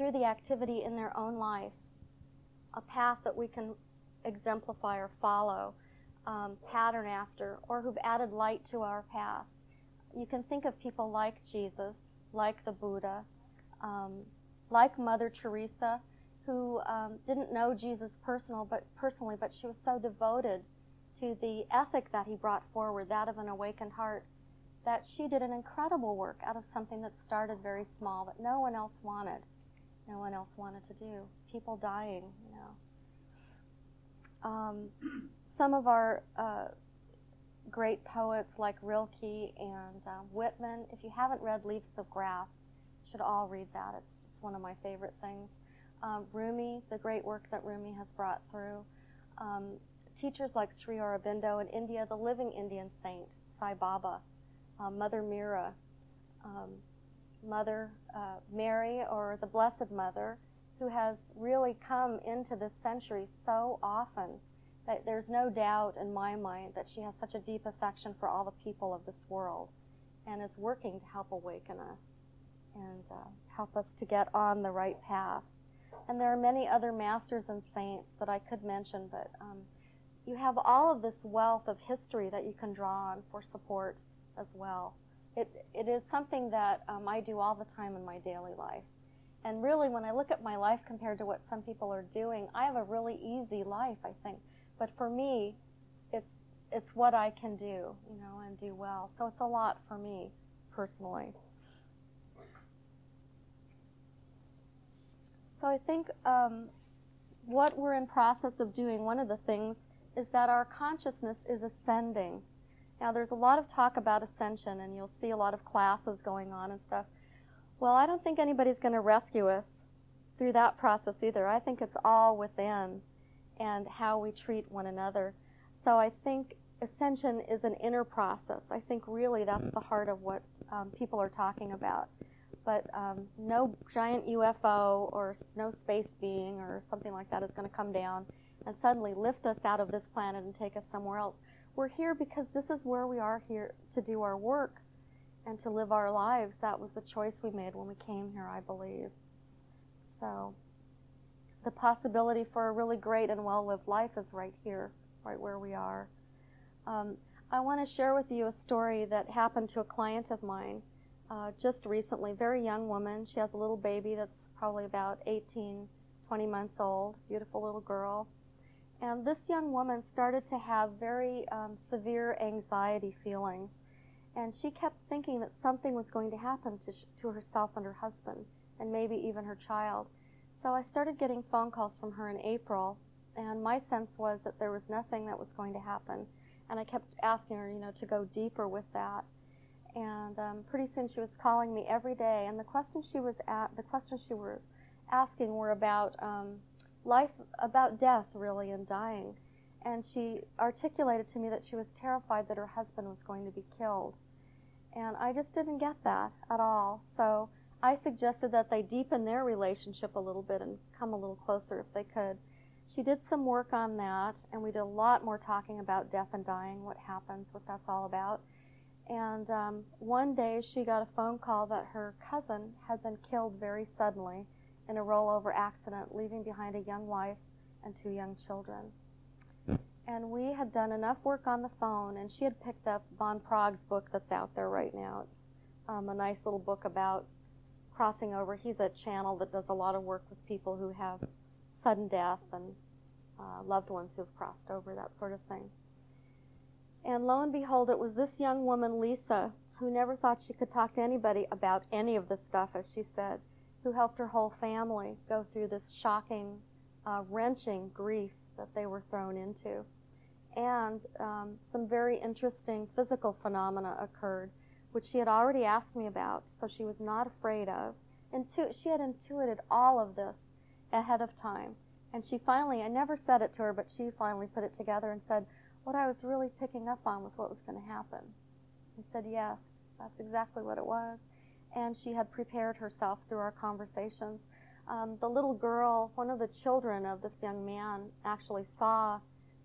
through the activity in their own life, a path that we can exemplify or follow, pattern after, or who've added light to our path. You can think of people like Jesus, like the Buddha, like Mother Teresa, who didn't know Jesus personally, but she was so devoted to the ethic that he brought forward, that of an awakened heart, that she did an incredible work out of something that started very small, that no one else wanted to do. People dying, Some of our great poets like Rilke and Whitman, if you haven't read Leaves of Grass, you should all read that. It's just one of my favorite things. Rumi, the great work that Rumi has brought through. Teachers like Sri Aurobindo in India, the living Indian saint, Sai Baba, Mother Meera, Mother Mary, or the Blessed Mother, who has really come into this century so often that there's no doubt in my mind that she has such a deep affection for all the people of this world and is working to help awaken us and help us to get on the right path. And there are many other masters and saints that I could mention, but you have all of this wealth of history that you can draw on for support as well. It is something that I do all the time in my daily life. And really, when I look at my life compared to what some people are doing, I have a really easy life, I think. But for me, it's what I can do, and do well. So it's a lot for me, personally. So I think what we're in process of doing, one of the things, is that our consciousness is ascending. Now, there's a lot of talk about ascension, and you'll see a lot of classes going on and stuff. Well, I don't think anybody's going to rescue us through that process either. I think it's all within and how we treat one another. So I think ascension is an inner process. I think really that's the heart of what people are talking about. But no giant UFO or no space being or something like that is going to come down and suddenly lift us out of this planet and take us somewhere else. We're here because this is where we are here to do our work and to live our lives. That was the choice we made when we came here, I believe. So the possibility for a really great and well-lived life is right here, right where we are. I want to share with you a story that happened to a client of mine just recently, very young woman. She has a little baby that's probably about 18, 20 months old, beautiful little girl. And this young woman started to have very severe anxiety feelings. And she kept thinking that something was going to happen to herself and her husband, and maybe even her child. So I started getting phone calls from her in April, and my sense was that there was nothing that was going to happen. And I kept asking her, to go deeper with that. And pretty soon she was calling me every day, and the questions she was asking were about life, about death, really, and dying. And she articulated to me that she was terrified that her husband was going to be killed. And I just didn't get that at all. So I suggested that they deepen their relationship a little bit and come a little closer if they could. She did some work on that, and we did a lot more talking about death and dying, what happens, what that's all about. And one day she got a phone call that her cousin had been killed very suddenly in a rollover accident, leaving behind a young wife and 2 young children. And we had done enough work on the phone, and she had picked up Von Prague's book that's out there right now. It's a nice little book about crossing over. He's a channel that does a lot of work with people who have sudden death and loved ones who have crossed over, that sort of thing. And lo and behold, it was this young woman, Lisa, who never thought she could talk to anybody about any of this stuff, as she said, who helped her whole family go through this shocking, wrenching grief that they were thrown into. And some very interesting physical phenomena occurred, which she had already asked me about, so she was not afraid of. She had intuited all of this ahead of time. And she finally, I never said it to her, but she finally put it together and said, what I was really picking up on was what was going to happen. I said, yes, that's exactly what it was. And she had prepared herself through our conversations. The little girl, one of the children of this young man, actually saw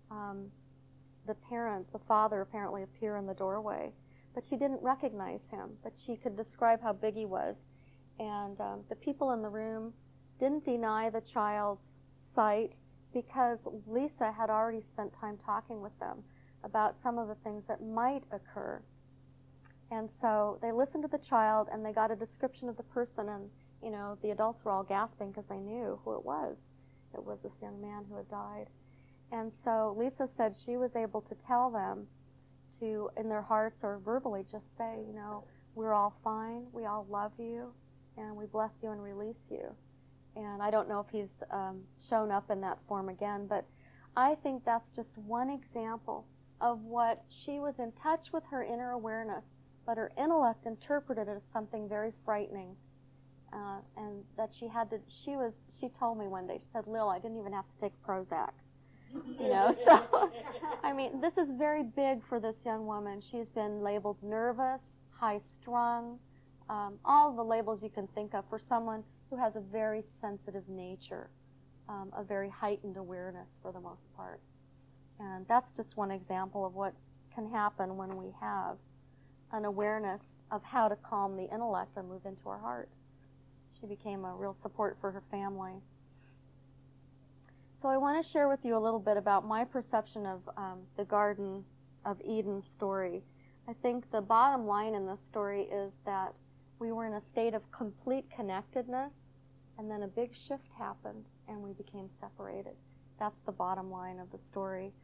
the father apparently appear in the doorway. But she didn't recognize him, but she could describe how big he was. And the people in the room didn't deny the child's sight because Lisa had already spent time talking with them about some of the things that might occur. And so they listened to the child, and they got a description of the person, and the adults were all gasping because they knew who it was. It was this young man who had died. And so Lisa said she was able to tell them to, in their hearts or verbally, just say, we're all fine, we all love you, and we bless you and release you. And I don't know if he's shown up in that form again, but I think that's just one example of what she was in touch with her inner awareness, but her intellect interpreted it as something very frightening. And that she told me one day, she said, Lil, I didn't even have to take Prozac. So, I mean, this is very big for this young woman. She's been labeled nervous, high-strung, all the labels you can think of for someone who has a very sensitive nature, a very heightened awareness for the most part. And that's just one example of what can happen when we have an awareness of how to calm the intellect and move into our heart. She became a real support for her family. So I want to share with you a little bit about my perception of the Garden of Eden story. I think the bottom line in this story is that we were in a state of complete connectedness, and then a big shift happened, and we became separated. That's the bottom line of the story.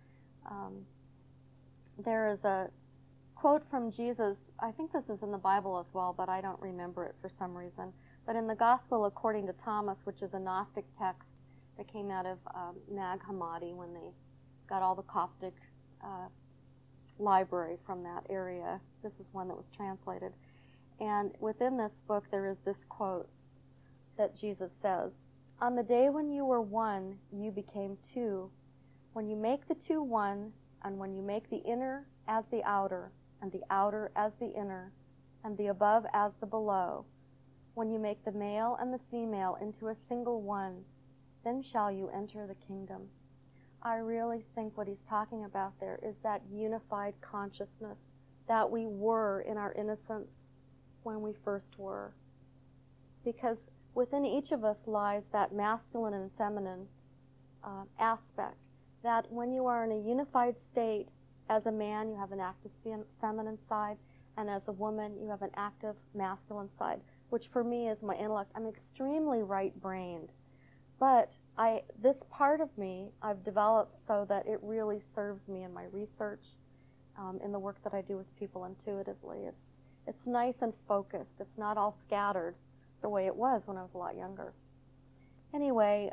There is a quote from Jesus. I think this is in the Bible as well, but I don't remember it for some reason. But in the Gospel according to Thomas, which is a Gnostic text that came out of Nag Hammadi when they got all the Coptic library from that area. This is one that was translated. And within this book there is this quote that Jesus says, "On the day when you were one, you became two. When you make the two one, and when you make the inner as the outer, and the outer as the inner, and the above as the below, when you make the male and the female into a single one, then shall you enter the kingdom." I really think what he's talking about there is that unified consciousness that we were in our innocence when we first were. Because within each of us lies that masculine and feminine aspect, that when you are in a unified state, as a man you have an active feminine side, and as a woman you have an active masculine side, which for me is my intellect. I'm extremely right-brained. But this part of me I've developed so that it really serves me in my research, in the work that I do with people intuitively. It's nice and focused. It's not all scattered the way it was when I was a lot younger. Anyway,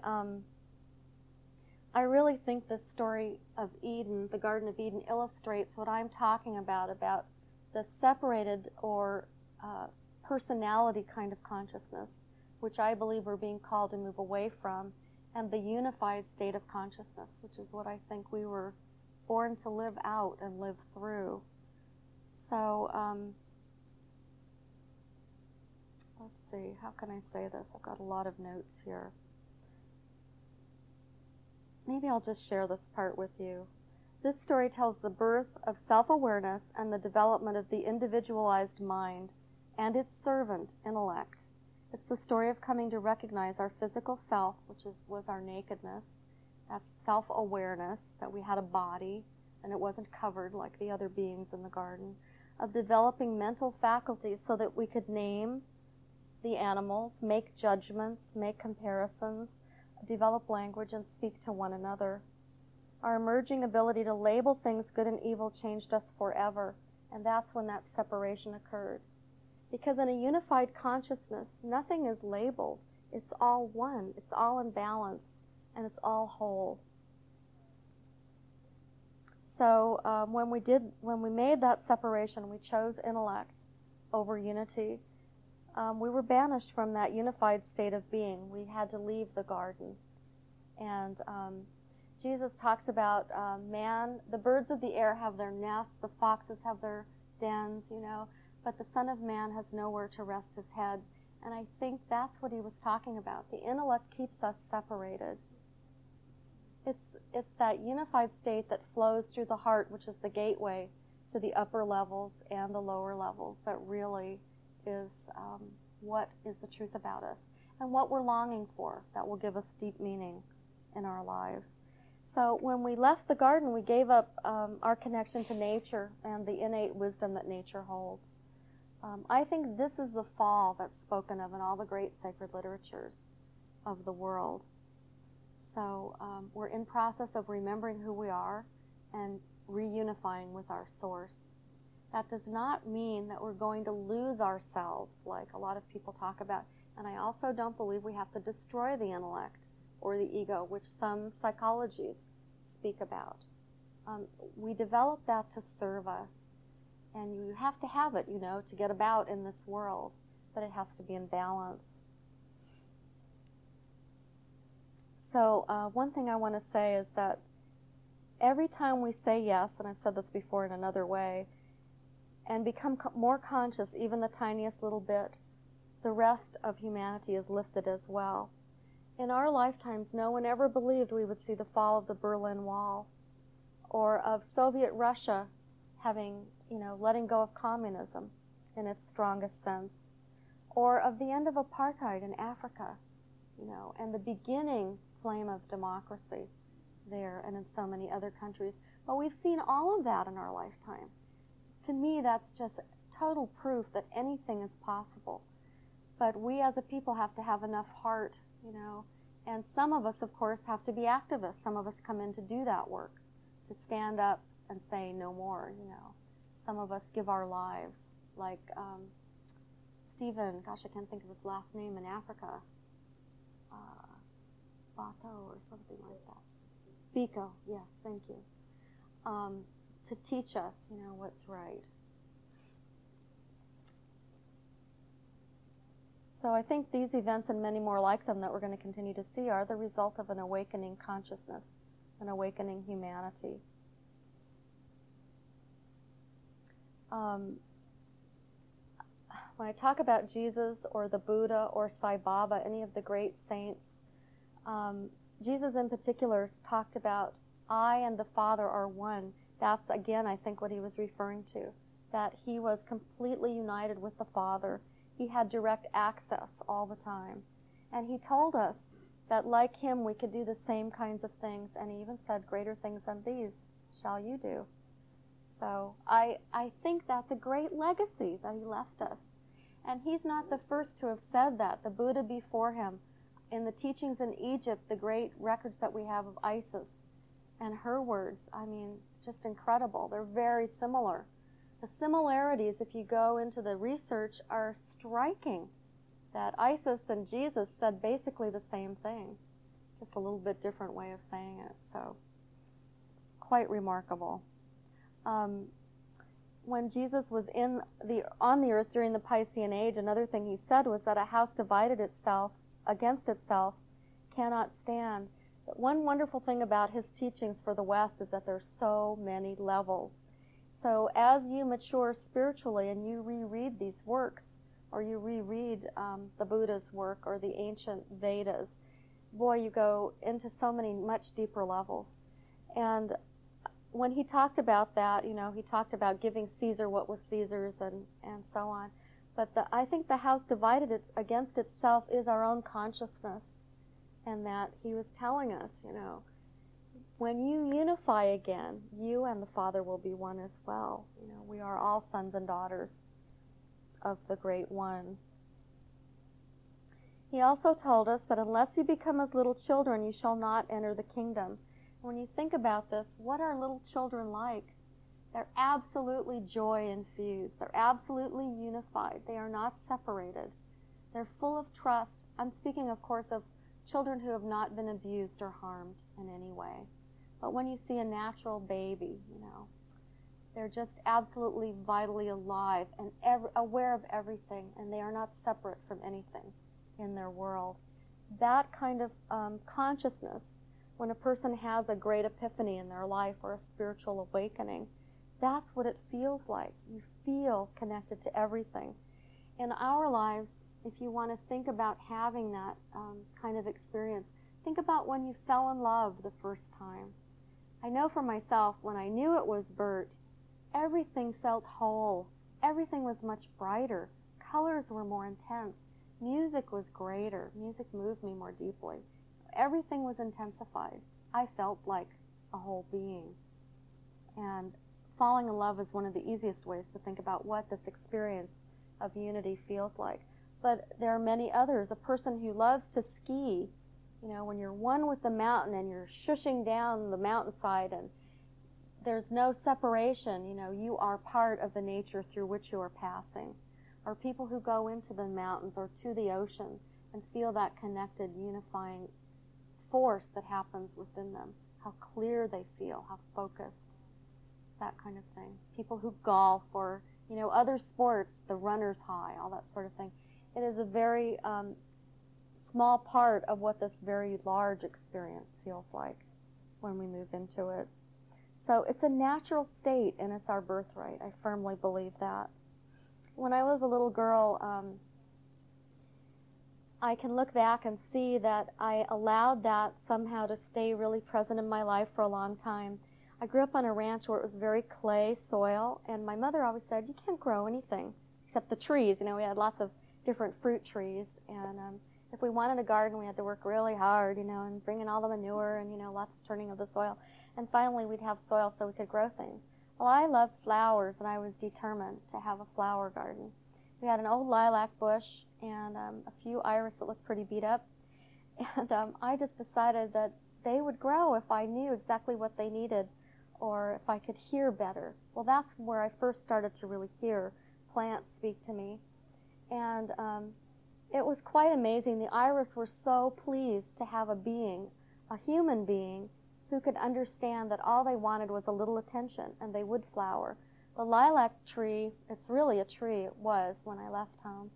I really think this story of Eden, the Garden of Eden, illustrates what I'm talking about the separated or personality kind of consciousness, which I believe we're being called to move away from, and the unified state of consciousness, which is what I think we were born to live out and live through. So, let's see, how can I say this? I've got a lot of notes here. Maybe I'll just share this part with you. This story tells the birth of self-awareness and the development of the individualized mind and its servant, intellect. It's the story of coming to recognize our physical self, which was our nakedness. That's self-awareness, that we had a body and it wasn't covered like the other beings in the garden. Of developing mental faculties so that we could name the animals, make judgments, make comparisons, develop language, and speak to one another. Our emerging ability to label things good and evil changed us forever, and that's when that separation occurred. Because in a unified consciousness, nothing is labeled. It's all one. It's all in balance, and it's all whole. So when we made that separation, we chose intellect over unity. We were banished from that unified state of being. We had to leave the garden. And Jesus talks about man, the birds of the air have their nests, the foxes have their dens, but the Son of Man has nowhere to rest his head. And I think that's what he was talking about. The intellect keeps us separated. It's that unified state that flows through the heart, which is the gateway to the upper levels and the lower levels, that really is what is the truth about us. and what we're longing for that will give us deep meaning in our lives. So when we left the garden, we gave up our connection to nature and the innate wisdom that nature holds. I think this is the fall that's spoken of in all the great sacred literatures of the world. So we're in process of remembering who we are and reunifying with our source. That does not mean that we're going to lose ourselves, like a lot of people talk about. And I also don't believe we have to destroy the intellect or the ego, which some psychologies speak about. We develop that to serve us. And you have to have it, to get about in this world. But it has to be in balance. So one thing I want to say is that every time we say yes, and I've said this before in another way, and become more conscious, even the tiniest little bit, the rest of humanity is lifted as well. In our lifetimes, no one ever believed we would see the fall of the Berlin Wall, or of Soviet Russia having, letting go of communism in its strongest sense, or of the end of apartheid in Africa, and the beginning flame of democracy there and in so many other countries. But we've seen all of that in our lifetime. To me, that's just total proof that anything is possible. But we as a people have to have enough heart, and some of us, of course, have to be activists. Some of us come in to do that work, to stand up and say no more, Some of us give our lives, like Stephen, gosh, I can't think of his last name, in Africa, Bato or something like that. Biko, yes, thank you. To teach us, what's right. So I think these events and many more like them that we're going to continue to see are the result of an awakening consciousness, an awakening humanity. When I talk about Jesus or the Buddha or Sai Baba, any of the great saints, Jesus in particular talked about, I and the Father are one. That's, again, I think what he was referring to, that he was completely united with the Father. He had direct access all the time. And he told us that like him we could do the same kinds of things, and he even said, greater things than these shall you do. So I think that's a great legacy that he left us. And he's not the first to have said that. The Buddha before him, in the teachings in Egypt, the great records that we have of Isis, and her words, just incredible. They're very similar. The similarities, if you go into the research, are striking. That Isis and Jesus said basically the same thing, just a little bit different way of saying it. So, quite remarkable. When Jesus was on the earth during the Piscean Age, another thing he said was that a house divided itself against itself cannot stand. But one wonderful thing about his teachings for the West is that there's so many levels. So as you mature spiritually and you reread these works, or you reread the Buddha's work or the ancient Vedas, boy, you go into so many much deeper levels. And when he talked about that, he talked about giving Caesar what was Caesar's and so on. But I think the house divided against itself is our own consciousness. And that he was telling us, when you unify again, you and the Father will be one as well. We are all sons and daughters of the Great One. He also told us that unless you become as little children, you shall not enter the kingdom. When you think about this, what are little children like? They're absolutely joy-infused. They're absolutely unified. They are not separated. They're full of trust. I'm speaking, of course, of children who have not been abused or harmed in any way. But when you see a natural baby, they're just absolutely vitally alive and aware of everything, and they are not separate from anything in their world. That kind of consciousness, when a person has a great epiphany in their life or a spiritual awakening, that's what it feels like. You feel connected to everything. In our lives, if you want to think about having that kind of experience, think about when you fell in love the first time. I know for myself, when I knew it was Bert, everything felt whole. Everything was much brighter. Colors were more intense. Music was greater. Music moved me more deeply. Everything was intensified. I felt like a whole being. And falling in love is one of the easiest ways to think about what this experience of unity feels like. But there are many others. A person who loves to ski, when you're one with the mountain and you're shushing down the mountainside and there's no separation, you are part of the nature through which you are passing. Or people who go into the mountains or to the ocean and feel that connected, unifying force that happens within them. How clear they feel, how focused, that kind of thing. People who golf or, other sports, the runner's high, all that sort of thing. It is a very small part of what this very large experience feels like when we move into it. So it's a natural state and it's our birthright. I firmly believe that. When I was a little girl, I can look back and see that I allowed that somehow to stay really present in my life for a long time. I grew up on a ranch where it was very clay soil, and my mother always said, you can't grow anything except the trees. We had lots of different fruit trees, and if we wanted a garden, we had to work really hard, and bring in all the manure and, lots of turning of the soil. And finally, we'd have soil so we could grow things. Well, I loved flowers, and I was determined to have a flower garden. We had an old lilac bush and a few iris that looked pretty beat up. And I just decided that they would grow if I knew exactly what they needed or if I could hear better. Well, that's where I first started to really hear plants speak to me. And it was quite amazing. The iris were so pleased to have a being, a human being, who could understand that all they wanted was a little attention, and they would flower. The lilac tree, it's really a tree, it was when I left home,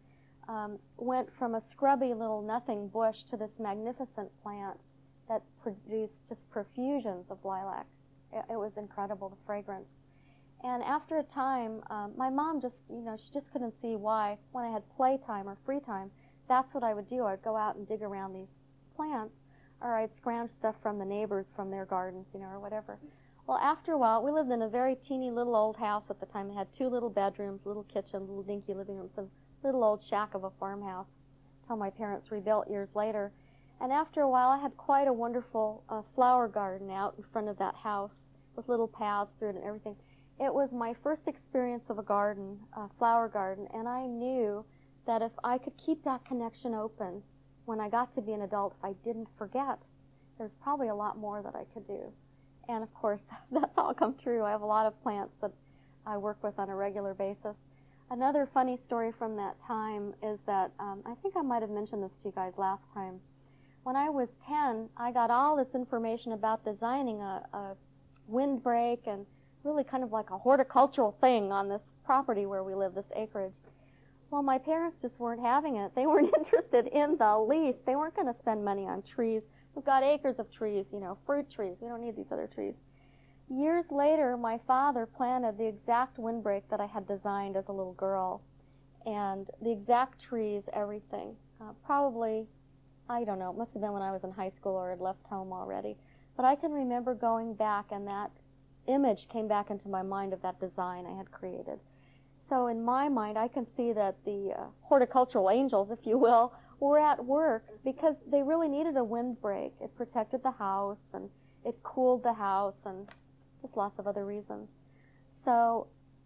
went from a scrubby little nothing bush to this magnificent plant that produced just profusions of lilac. It was incredible, the fragrance. And after a time, my mom just, she just couldn't see why, when I had playtime or free time, that's what I would do. I'd go out and dig around these plants, or I'd scrounge stuff from the neighbors from their gardens, or whatever. Well, after a while, we lived in a very teeny little old house at the time. It had 2 little bedrooms, little kitchen, little dinky living room, some little old shack of a farmhouse until my parents rebuilt years later. And after a while, I had quite a wonderful flower garden out in front of that house with little paths through it and everything. It was my first experience of a garden, a flower garden, and I knew that if I could keep that connection open when I got to be an adult, if I didn't forget, there's probably a lot more that I could do. And of course, that's all come true. I have a lot of plants that I work with on a regular basis. Another funny story from that time is that, I think I might have mentioned this to you guys last time. When I was 10, I got all this information about designing a windbreak and really kind of like a horticultural thing on this property where we live, this acreage. Well, my parents just weren't having it. They weren't interested in the least. They weren't going to spend money on trees. We've got acres of trees, fruit trees. We don't need these other trees. Years later, my father planted the exact windbreak that I had designed as a little girl, and the exact trees, everything. Probably, I don't know, it must have been when I was in high school or had left home already. But I can remember going back, and that image came back into my mind of that design I had created. So in my mind, I can see that the horticultural angels, if you will, were at work because they really needed a windbreak. It protected the house, and it cooled the house, and just lots of other reasons. So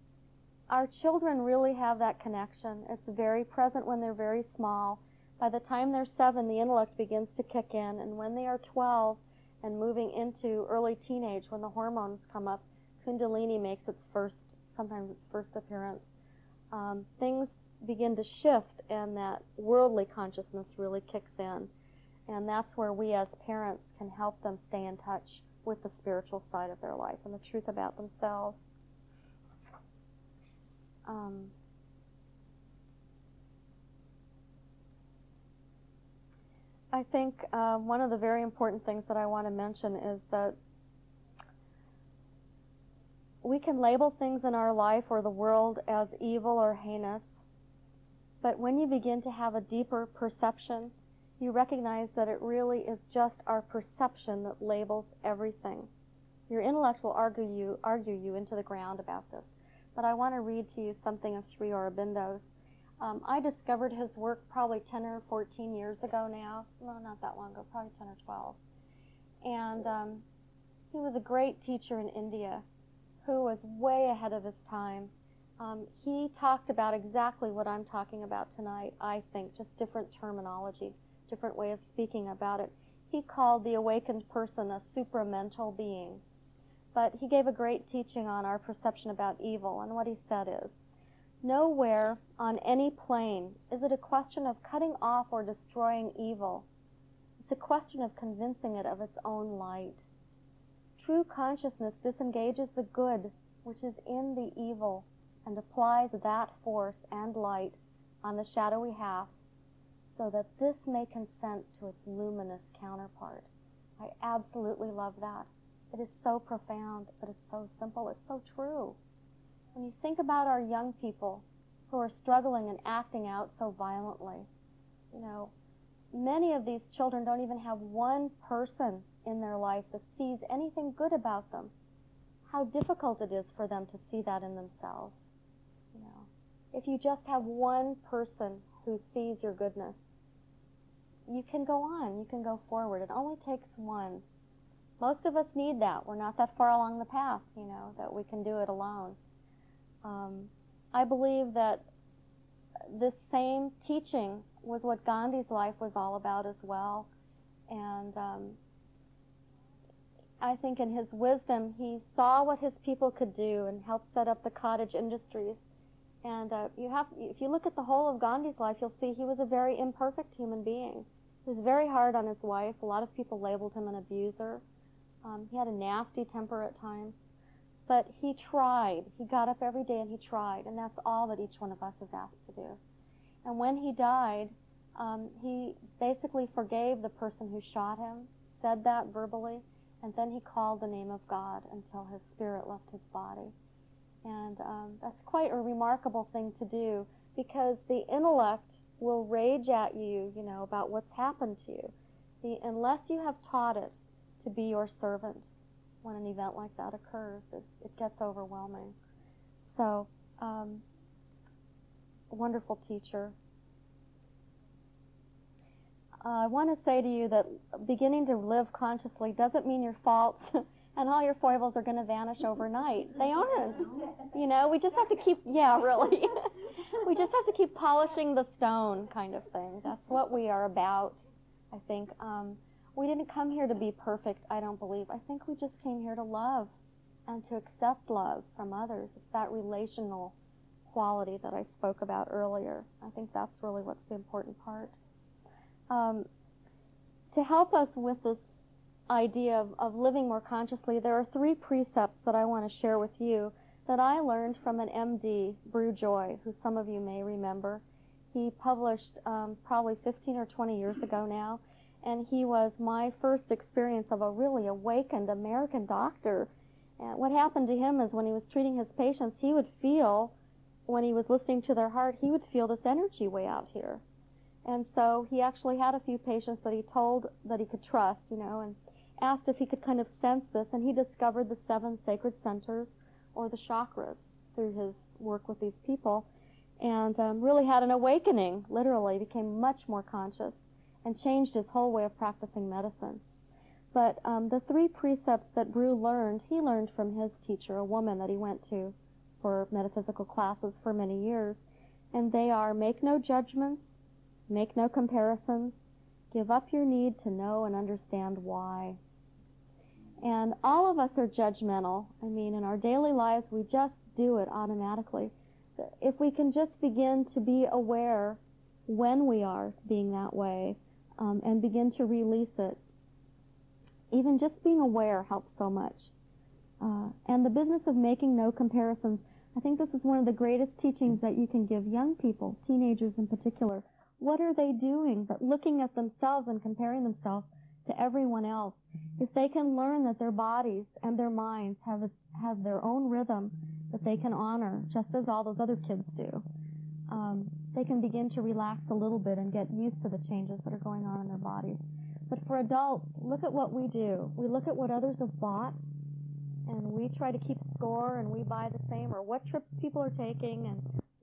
our children really have that connection. It's very present when they're very small. By the time they're 7, the intellect begins to kick in, and when they are 12 and moving into early teenage, when the hormones come up, Kundalini makes sometimes its first appearance. Things begin to shift, and that worldly consciousness really kicks in. And that's where we as parents can help them stay in touch with the spiritual side of their life and the truth about themselves. I think one of the very important things that I want to mention is that we can label things in our life or the world as evil or heinous, but when you begin to have a deeper perception, you recognize that it really is just our perception that labels everything. Your intellect will argue you into the ground about this. But I want to read to you something of Sri Aurobindo's. I discovered his work probably 10 or 14 years ago now. No, not that long ago, probably 10 or 12. And he was a great teacher in India who was way ahead of his time. He talked about exactly what I'm talking about tonight, I think, just different terminology, different way of speaking about it. He called the awakened person a supramental being. But he gave a great teaching on our perception about evil, and what he said is, nowhere on any plane is it a question of cutting off or destroying evil. It's a question of convincing it of its own light. True consciousness disengages the good which is in the evil and applies that force and light on the shadowy half so that this may consent to its luminous counterpart. I absolutely love that. It is so profound, but it's so simple. It's so true. When you think about our young people who are struggling and acting out so violently, many of these children don't even have one person in their life that sees anything good about them. How difficult it is for them to see that in themselves. If you just have one person who sees your goodness, you can go on, you can go forward. It only takes one. Most of us need that. We're not that far along the path, that we can do it alone. I believe that this same teaching was what Gandhi's life was all about as well. And I think in his wisdom, he saw what his people could do and helped set up the cottage industries. And if you look at the whole of Gandhi's life, you'll see he was a very imperfect human being. He was very hard on his wife. A lot of people labeled him an abuser. He had a nasty temper at times. But he tried. He got up every day and he tried. And that's all that each one of us is asked to do. And when he died, he basically forgave the person who shot him, said that verbally, and then he called the name of God until his spirit left his body. And that's quite a remarkable thing to do, because the intellect will rage at you, about what's happened to you. Unless you have taught it to be your servant when an event like that occurs, it gets overwhelming. So, wonderful teacher. I want to say to you that beginning to live consciously doesn't mean your faults and all your foibles are going to vanish overnight. They aren't. We just have to keep, really. We just have to keep polishing the stone, kind of thing. That's what we are about, I think. We didn't come here to be perfect, I don't believe. I think we just came here to love and to accept love from others. It's that relational quality that I spoke about earlier. I think that's really what's the important part. To help us with this idea of living more consciously, there are 3 precepts that I want to share with you that I learned from an MD, Brew Joy, who some of you may remember. He published probably 15 or 20 years ago now, and he was my first experience of a really awakened American doctor. And what happened to him is when he was treating his patients, he would feel, when he was listening to their heart, he would feel this energy way out here. And so he actually had a few patients that he told that he could trust, and asked if he could kind of sense this, and he discovered the 7 sacred centers, or the chakras, through his work with these people, and really had an awakening, literally, became much more conscious, and changed his whole way of practicing medicine. But the 3 precepts that Brew learned, he learned from his teacher, a woman that he went to for metaphysical classes for many years, and they are: make no judgments, make no comparisons, give up your need to know and understand why. And all of us are judgmental. In our daily lives, we just do it automatically. If we can just begin to be aware when we are being that way, and begin to release it, even just being aware helps so much. And the business of making no comparisons, I think this is one of the greatest teachings that you can give young people, teenagers in particular. What are they doing but looking at themselves and comparing themselves to everyone else? If they can learn that their bodies and their minds have their own rhythm that they can honor, just as all those other kids do, they can begin to relax a little bit and get used to the changes that are going on in their bodies. But for adults, look at what we do. We look at what others have bought, and we try to keep score, and we buy the same, or what trips people are taking, and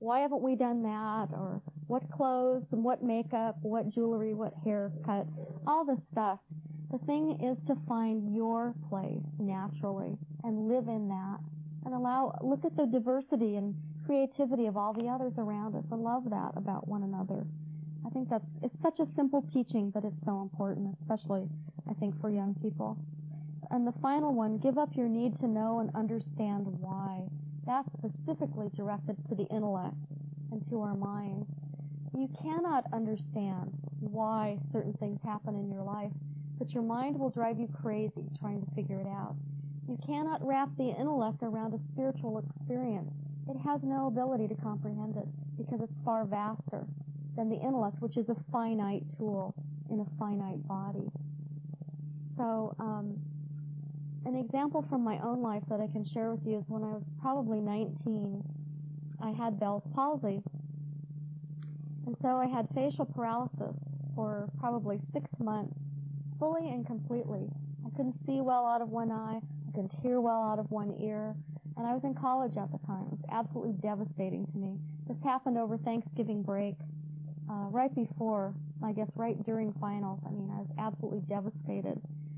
why haven't we done that? Or what clothes and what makeup, what jewelry, what haircut, all this stuff. The thing is to find your place naturally and live in that and look at the diversity and creativity of all the others around us and love that about one another. I think it's such a simple teaching, but it's so important, especially, I think, for young people. And the final one, give up your need to know and understand why. That's specifically directed to the intellect and to our minds. You cannot understand why certain things happen in your life, but your mind will drive you crazy trying to figure it out. You cannot wrap the intellect around a spiritual experience. It has no ability to comprehend it because it's far vaster than the intellect, which is a finite tool in a finite body. So, an example from my own life that I can share with you is when I was probably 19, I had Bell's palsy. And so I had facial paralysis for probably 6 months, fully and completely. I couldn't see well out of one eye. I couldn't hear well out of one ear. And I was in college at the time. It was absolutely devastating to me. This happened over Thanksgiving break, right before, I guess right during finals. I mean, I was absolutely devastated.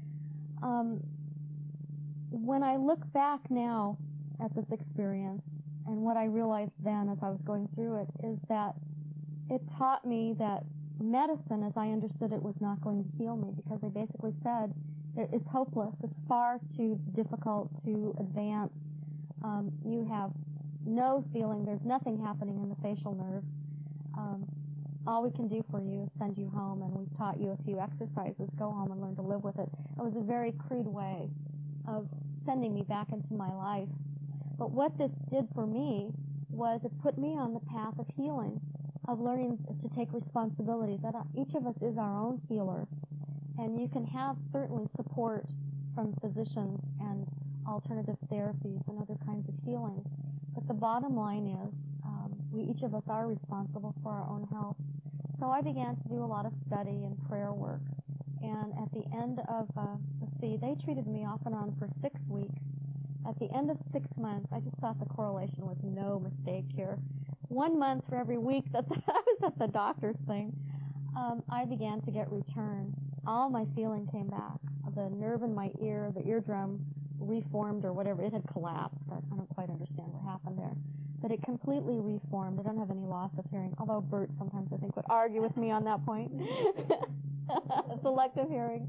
When I look back now at this experience, and what I realized then as I was going through it, is that it taught me that medicine, as I understood it, was not going to heal me, because they basically said that it's hopeless. It's far too difficult to advance. You have no feeling. There's nothing happening in the facial nerves. All we can do for you is send you home, and we've taught you a few exercises. Go home and learn to live with it. It was a very crude way of sending me back into my life. But what this did for me was it put me on the path of healing, of learning to take responsibility, that each of us is our own healer. And you can have certainly support from physicians and alternative therapies and other kinds of healing. But the bottom line is each of us are responsible for our own health. So I began to do a lot of study and prayer work. And at the end of, they treated me off and on for 6 weeks. At the end of 6 months, I just thought the correlation was no mistake here. 1 month for every week that I was at the doctor's thing, I began to get return. All my feeling came back. The nerve in my ear, the eardrum reformed or whatever. It had collapsed. I don't quite understand what happened there. But it completely reformed. I don't have any loss of hearing, although Bert sometimes, I think, would argue with me on that point. Selective hearing.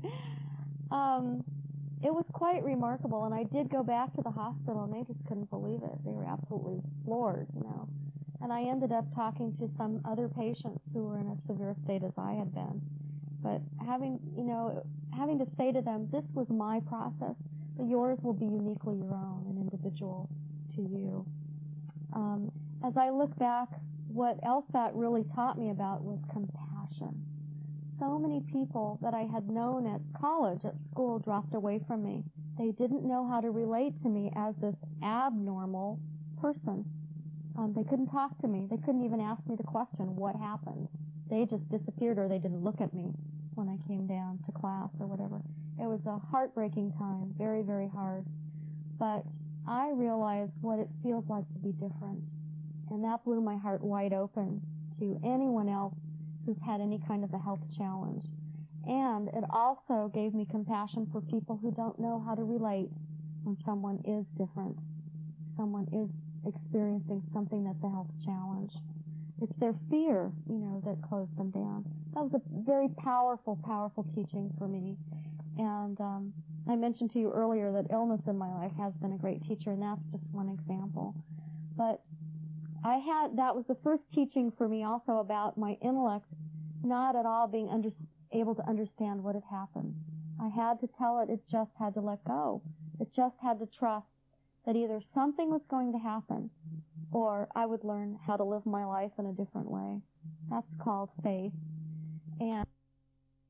It was quite remarkable, and I did go back to the hospital, and they just couldn't believe it. They were absolutely floored, And I ended up talking to some other patients who were in a severe state as I had been. But having to say to them, this was my process, but yours will be uniquely your own and individual to you. As I look back, what else that really taught me about was compassion. So many people that I had known at college, at school, dropped away from me. They didn't know how to relate to me as this abnormal person. They couldn't talk to me. They couldn't even ask me the question, what happened? They just disappeared, or they didn't look at me when I came down to class or whatever. It was a heartbreaking time, very, very hard. But I realized what it feels like to be different. And that blew my heart wide open to anyone else who's had any kind of a health challenge. And it also gave me compassion for people who don't know how to relate when someone is different. Someone is experiencing something that's a health challenge. It's their fear, that closed them down. That was a very powerful, powerful teaching for me. And I mentioned to you earlier that illness in my life has been a great teacher, and that's just one example. But that was the first teaching for me also about my intellect not at all being able to understand what had happened. I had to tell it just had to let go. It just had to trust that either something was going to happen or I would learn how to live my life in a different way. That's called faith. And